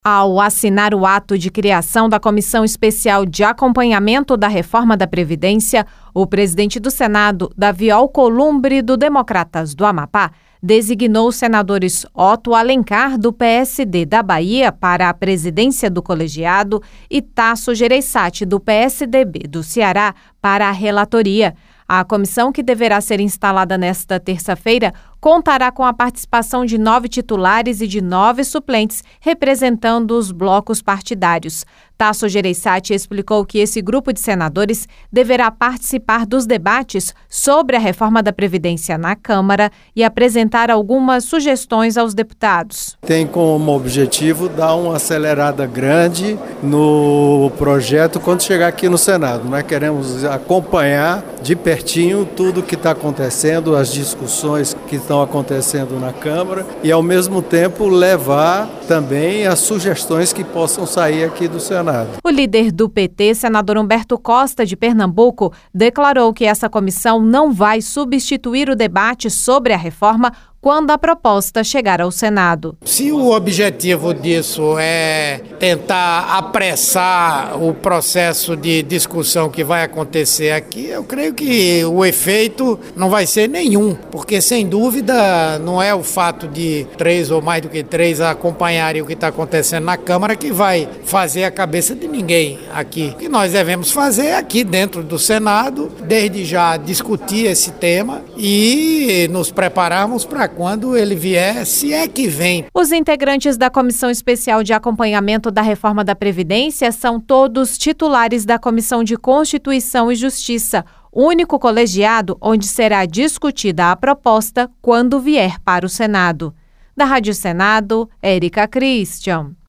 Ao assinar o ato de criação da Comissão Especial de Acompanhamento da Reforma da Previdência, o presidente do Senado, Davi Alcolumbre, do Democratas do Amapá, designou os senadores Otto Alencar, do PSD da Bahia, para a presidência do colegiado e Tasso Gereissati, do PSDB do Ceará, para a relatoria. A comissão, que deverá ser instalada nesta terça-feira, contará com a participação de 9 titulares e de 9 suplentes, representando os blocos partidários. Tasso Gereissati explicou que esse grupo de senadores deverá participar dos debates sobre a reforma da Previdência na Câmara e apresentar algumas sugestões aos deputados. Tem como objetivo dar uma acelerada grande no projeto quando chegar aqui no Senado. Nós queremos acompanhar de pertinho tudo o que está acontecendo, as discussões que estão acontecendo na Câmara e, ao mesmo tempo, levar também as sugestões que possam sair aqui do Senado. O líder do PT, senador Humberto Costa, de Pernambuco, declarou que essa comissão não vai substituir o debate sobre a reforma quando a proposta chegar ao Senado. Se o objetivo disso é tentar apressar o processo de discussão que vai acontecer aqui, eu creio que o efeito não vai ser nenhum, porque sem dúvida não é o fato de 3 ou mais do que 3 acompanharem o que está acontecendo na Câmara que vai fazer a cabeça de ninguém aqui. O que nós devemos fazer aqui dentro do Senado, desde já discutir esse tema e nos prepararmos para quando ele vier, se é que vem. Os integrantes da Comissão Especial de Acompanhamento da Reforma da Previdência são todos titulares da Comissão de Constituição e Justiça, único colegiado onde será discutida a proposta quando vier para o Senado. Da Rádio Senado, Érica Christian.